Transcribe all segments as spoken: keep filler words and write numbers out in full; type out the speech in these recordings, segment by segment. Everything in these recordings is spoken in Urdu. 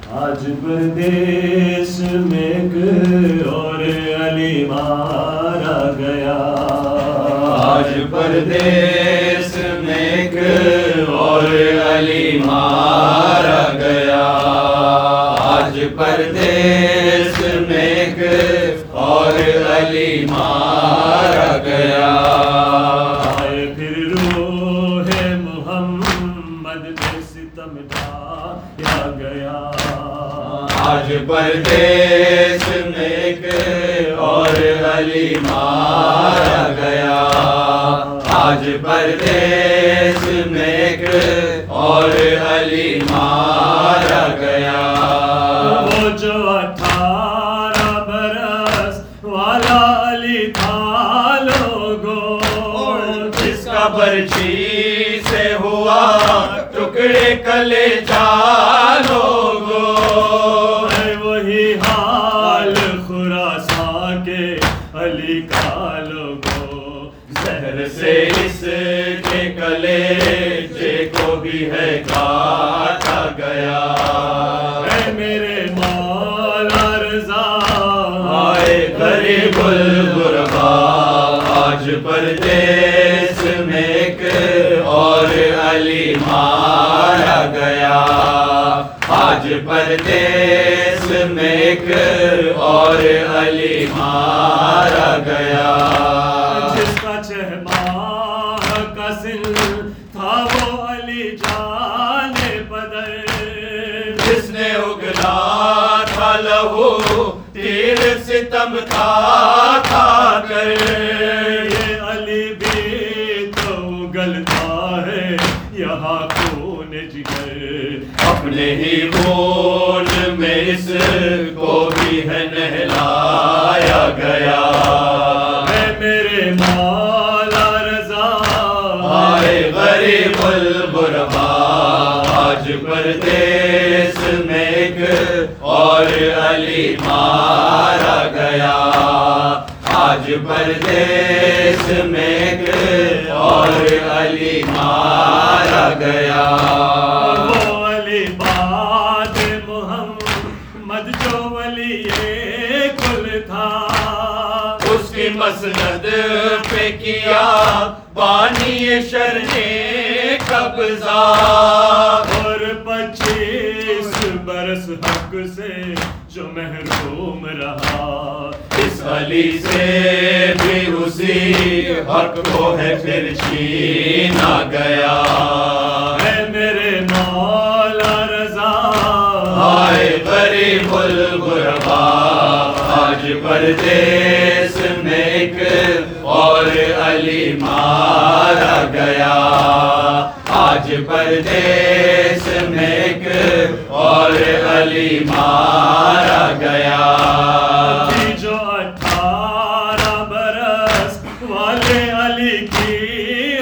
آج پردیس میں ایک اور علی مارا گیا، آج پردیس میں ایک اور علی مارا گیا، آج پردیس میں ایک اور علی مارا گیا۔ آئے پھر روح محمد میں ستم ڈھایا گیا، آج پردیس میں ایک اور علی مارا گیا، آج پردیس میں ایک اور علی مارا گیا۔ وہ جو اٹھارہ برس والا علی تھا لوگو، جس کا برچی سے ہوا ٹکڑے کلیجہ لوگو، ہے وہی حال خراساں کے علی کا لوگو، زہر سے اس کے کلیجے کو بھی ہے کاٹا گیا۔ اے میرے مولا رضا، آئے غریب الغربا، آج پردیس میں ایک اور علی مارا گیا، آج پردیس میں ایک اور علی مارا گیا۔ جس کا چھ ماہ کا سن تھا وہ علی جان بدر، جس نے اگلا تھا لہو تیر ستم کھا کھا کر، یہ علی بھی تو اگلتا ہے یہاں خون جگر، اپنے ہی خون میں اس کو بھی ہے نہلایا گیا۔ اے میرے مولا رضا، آئے غریب الغربا، آج پردیس میں ایک اور علی مارا گیا، آج پردیس میں ایک اور علی مارا گیا۔ وہ علی باد محمد جو ولی کل تھا، اس کی مسند پہ کیا بانی شر نے قبضہ، اور پچیس برس حق سے جو محروم رہا، اس علی سے بھی اسی حق کو ہے پھر چھینا گیا۔ اے میرے مولا رضا، آئے غریب الغربا، آج پردیس میں ایک اور علی مارا گیا، آج پردیس میں ایک اور علی مارا گیا۔ تھی جو اٹھارہ برس والے علی کی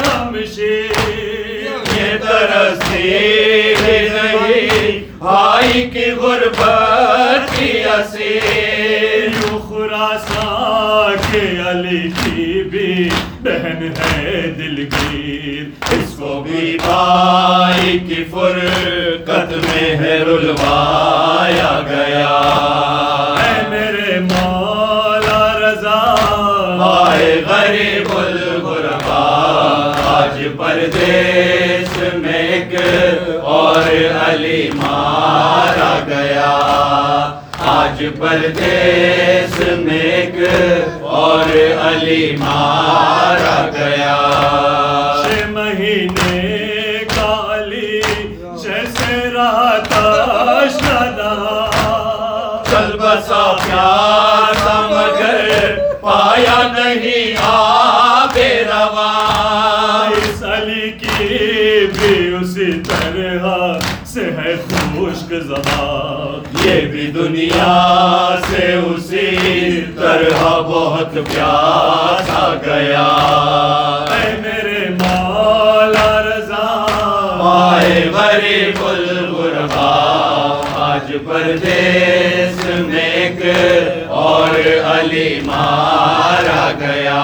ہمشیر، یہ ترسی ہی نہیں بھائی کی غربت کی اسیر، یوں خراساں کے علی کی بھی بہن ہے دلگیر، اس کو بھی بھائی کی فرقت میں ہے رلوایا گیا۔ اے میرے مولا رضا، آئے غریب الغربا، آج پردیس میں ایک اور علی مارا گیا، آج پردیس میں ایک اور علی مارا گیا۔ چھ مہینے کا علی جیسے رہا تشنہ، چل بسا پیاسا مگر پایا نہیں آب رواں، اس علی کی بھی اسی طرح سے ہے خشک زبان، یہ بھی دنیا سے اسی طرح بہت پیاسا گیا۔ اے میرے مولا رضا، آئے غریب الغربا، آج پردیس میں ایک اور علی مارا گیا،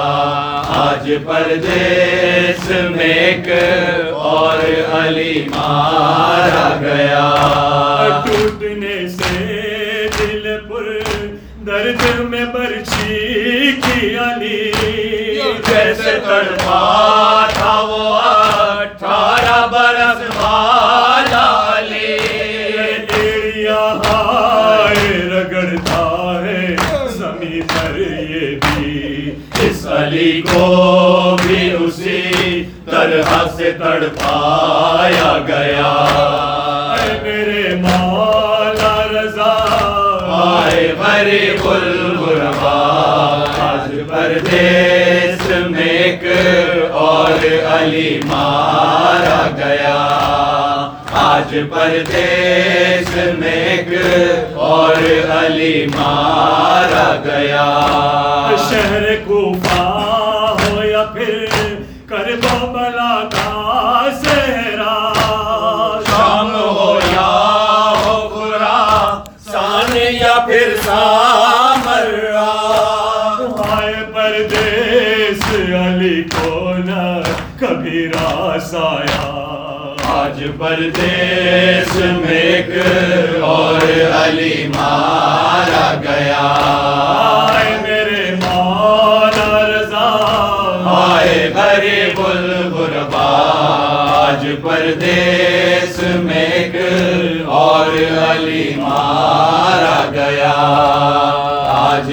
آج پردیس میں ایک اور علی مارا گیا۔ ٹوٹ دیکھنے سے دل پر درد میں برچھی کی علی جیسے تڑپا تھا وہ اٹھارہ برس والا علی ایڑیا ہائے رگڑتا ہے زمین پر یہ بھی اس علی کو بھی اسی طرح سے تڑپایا گیا اے میرے مولا رضا آئے غریب الغربا آج پردیس میں ایک اور علی مارا گیا آج پردیس میں ایک اور علی مارا گیا شہر کوفہ ہو یا پھر کرب و بلا کا صحرا شام ہو یا ہو خراسان یا پھر سامرا ہائے پردیس علی کو نہ کبھی راس آیا آج پردیس میں ایک اور علی مارا گیا آئے میرے مولا رضا آئے غریب الغربا آج پردیس میں ایک اور علی مارا گیا آج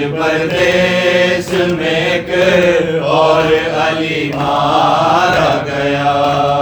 پردیس میں ایک اور علی مارا گیا